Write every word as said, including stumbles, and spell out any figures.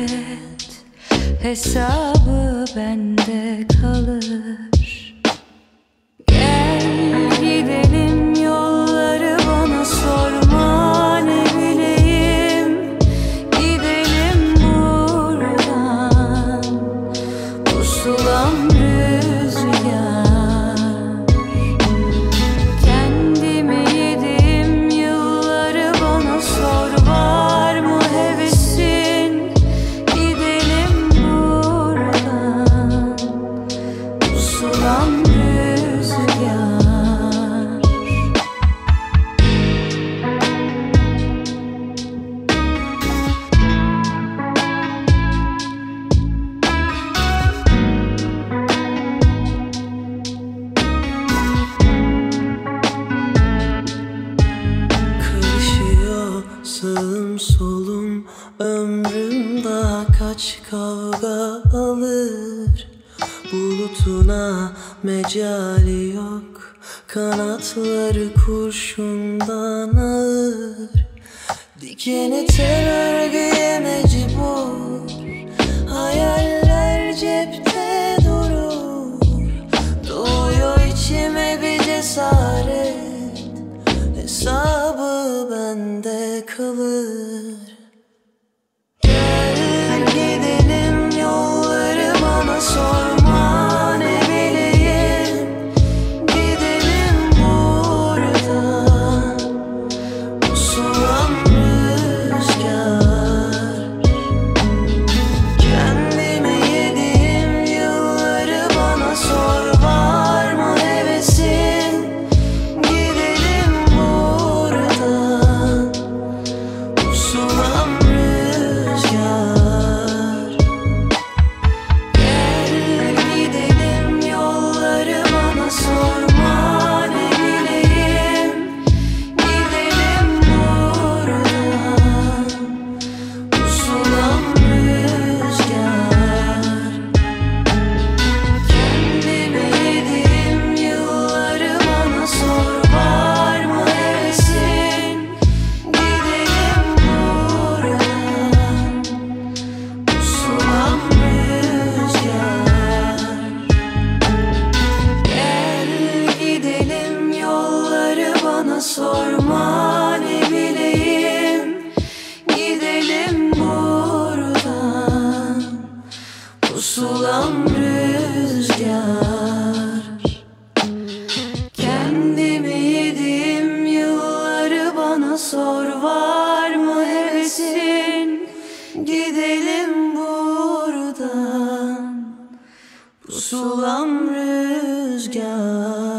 et, hesabı bende kalır. Gel gidelim yolları, bana sorma ne bileyim. Gidelim buradan, pusulam rüzgar. Kendimi yediğim yılları bana sor, var mı hevesin? Gidelim buradan, pusulam rüzgar. Karışıyor sağım solum, ömrüm daha kaç kavga alır. Bulutuna mecali yok, kanatları kurşundan ağır. Dikeni tel örgüye mecbur, hayaller cepte durur. Doğuyor içime bir cesaret, hesabı bende kalır. Gel gidelim yolları, bana sorma ne bileyim. Gidelim buradan, pusulam rüzgar. Kendime yediğim yılları bana sor, var mı hevesin? Gidelim buradan, pusulam rüzgar. Gel gidelim yolları, bana sorma ne bileyim. Gidelim buradan, pusulam rüzgar. Kendime yediğim yılları bana sor, var mı hevesin? Gidelim buradan, pusulam rüzgar. Gel gidelim yolları, bana sorma ne bileyim. Gidelim buradan, pusulam rüzgar. Kendimi yediğim yılları bana sor, var mı hevesin? Gidelim buradan, pusulam rüzgar.